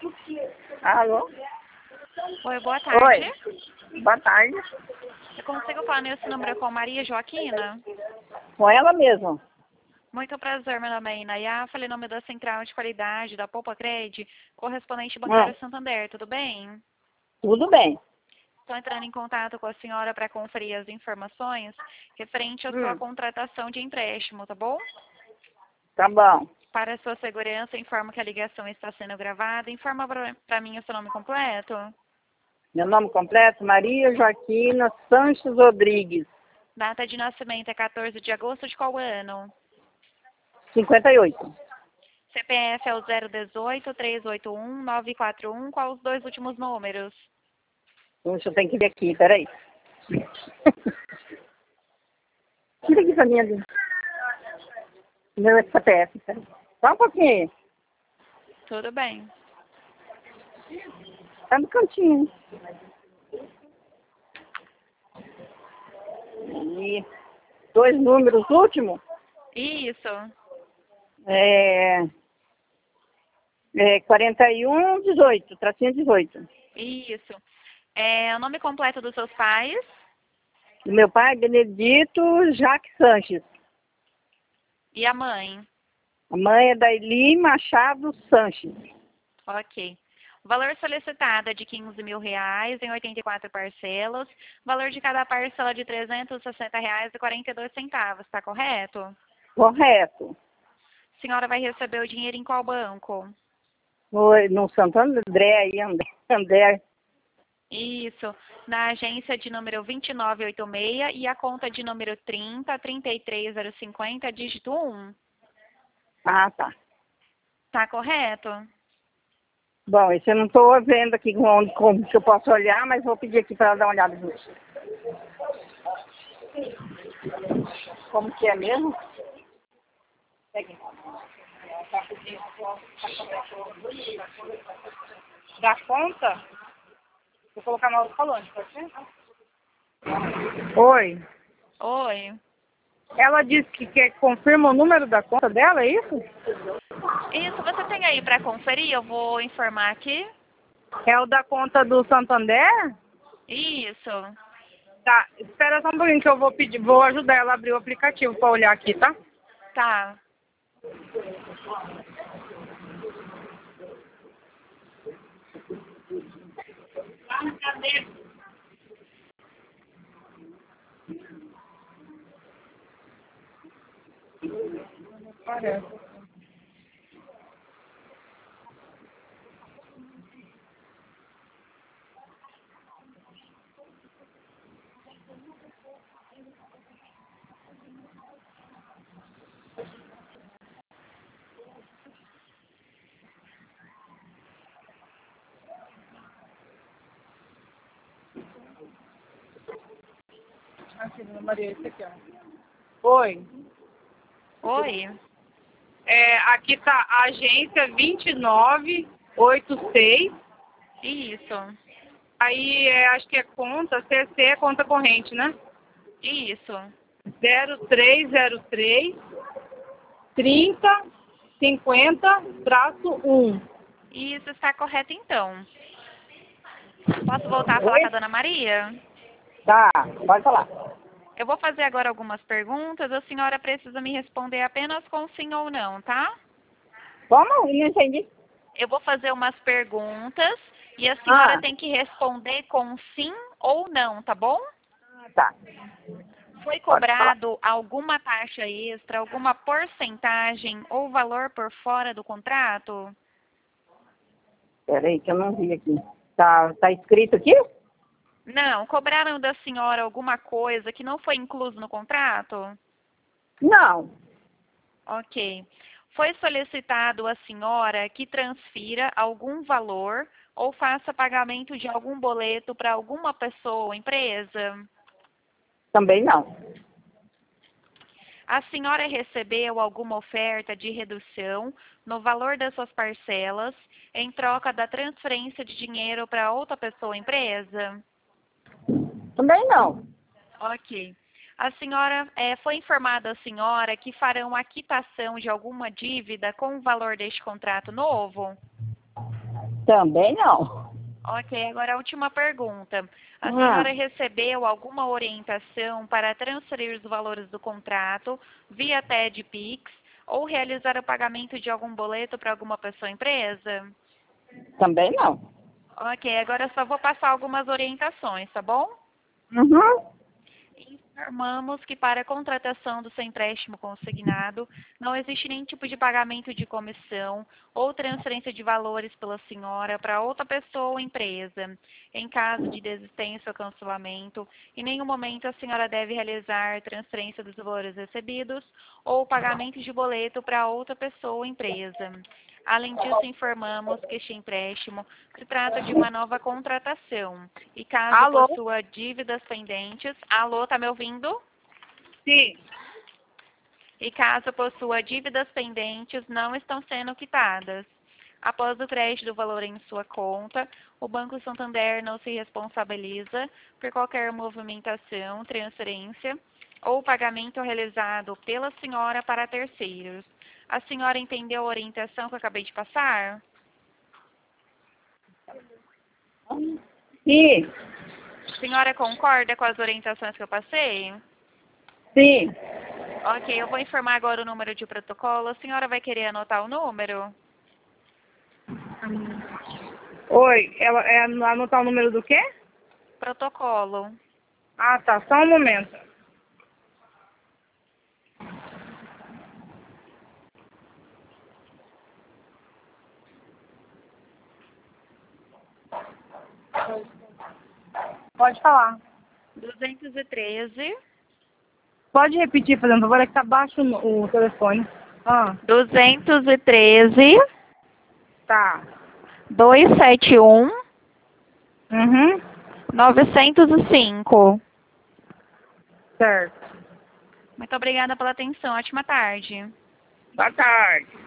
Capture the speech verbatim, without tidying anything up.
Alô? Oi, boa tarde. Oi. Boa tarde. Eu consigo falar nesse número com Maria Joaquina? Com ela mesma. Muito prazer, meu nome é Inayá. Falei em nome da Central de Qualidade da Poupa Cred, correspondente bancário Hum, Santander. Tudo bem? tudo bem. Estou entrando em contato com a senhora para conferir as informações referente à sua Hum, contratação de empréstimo, tá bom? tá bom. Para a sua segurança, informo que a ligação está sendo gravada. Informa para mim o seu nome completo. Meu nome completo, Maria Joaquina Sanches Rodrigues, Data de nascimento é quatorze de agosto de qual ano? cinquenta e oito. C P F é o zero dezoito, trezentos e oitenta e um, novecentos e quarenta e um. Qual os dois últimos números? Puxa, eu tenho que ver aqui, peraí. Tira aqui pra minha... Meu C P F, peraí. Só um pouquinho aí. Tudo bem. Tá no cantinho. E dois números últimos. Isso. É, é quarenta e um, dezoito, tracinho dezoito. Isso. É, o nome completo dos seus pais? Do meu pai, Benedito Jacques Sanches. E a mãe? A mãe é Daili Machado Sanches. Ok. O valor solicitado é de quinze mil reais em oitenta e quatro parcelas. Valor de cada parcela de trezentos e sessenta reais e quarenta e dois centavos. Está correto? Correto. A senhora vai receber o dinheiro em qual banco? Foi no Santo André aí, André. André. Isso, na agência de número vinte e nove oitenta e seis e a conta de número trinta, trinta e três zero cinquenta, dígito um. Ah, tá. Tá correto? Bom, isso eu não estou vendo aqui onde, como que eu posso olhar, mas vou pedir aqui para ela dar uma olhada nisso. Como que é mesmo? Pegue. Da conta? Vou colocar no alto-falante, pode ser? Oi. Oi. Ela disse que quer, confirma o número da conta dela, é isso? Isso, você tem aí para conferir? Eu vou informar aqui. É o da conta do Santander? Isso. Tá, espera só um pouquinho que eu vou pedir, vou ajudar ela a abrir o aplicativo para olhar aqui, tá? Tá. Parece. Aqui, dona Maria, esse aqui, ó. Oi. Oi. É, aqui tá a agência vinte e nove oitenta e seis. Isso. Aí é, acho que é conta, C C é conta corrente, né? Isso. zero três zero três, trinta, cinquenta, traço um. Isso está correto então. Posso voltar a falar com a Oi? dona Maria? Tá, pode falar. Eu vou fazer agora algumas perguntas. A senhora precisa me responder apenas com sim ou não, tá? Como? Eu não entendi. Eu vou fazer umas perguntas e a senhora Ah, tem que responder com sim ou não, tá bom? tá. Foi Pode falar. cobrado alguma taxa extra, alguma porcentagem ou valor por fora do contrato? Peraí que eu não vi aqui. Tá, tá escrito aqui? Não. Cobraram da senhora alguma coisa que não foi incluso no contrato? Não. Ok. Foi solicitado à senhora que transfira algum valor ou faça pagamento de algum boleto para alguma pessoa ou empresa? Também não. A senhora recebeu alguma oferta de redução no valor das suas parcelas em troca da transferência de dinheiro para outra pessoa ou empresa? Também não. Ok. A senhora eh, foi informada a senhora que farão a quitação de alguma dívida com o valor deste contrato novo? Também não. Ok, agora a última pergunta. A Ah. senhora recebeu alguma orientação para transferir os valores do contrato via T E D Pix ou realizar o pagamento de algum boleto para alguma pessoa ou empresa? Também não. Ok, agora eu só vou passar algumas orientações, tá bom? Uhum. Informamos que para a contratação do seu empréstimo consignado, não existe nenhum tipo de pagamento de comissão ou transferência de valores pela senhora para outra pessoa ou empresa. Em caso de desistência ou cancelamento, em nenhum momento a senhora deve realizar transferência dos valores recebidos ou pagamento de boleto para outra pessoa ou empresa. Além disso, informamos que este empréstimo se trata de uma nova contratação e caso Alô? possua dívidas pendentes... Alô, tá me ouvindo? Sim. E caso possua dívidas pendentes, não estão sendo quitadas. Após o crédito do valor em sua conta, o Banco Santander não se responsabiliza por qualquer movimentação, transferência ou pagamento realizado pela senhora para terceiros. A senhora entendeu a orientação que eu acabei de passar? Sim. A senhora concorda com as orientações que eu passei? Sim. Ok, eu vou informar agora o número de protocolo. A senhora vai querer anotar o número? Oi, ela é anotar o número do quê? Protocolo. Ah, tá. Só um momento. Pode falar. duzentos e treze. Pode repetir, por favor, é que tá baixo o, o telefone. Ah, duzentos e treze, tá. duzentos e setenta e um, Uhum. novecentos e cinco. Certo. Muito obrigada pela atenção. Ótima tarde. Boa tarde.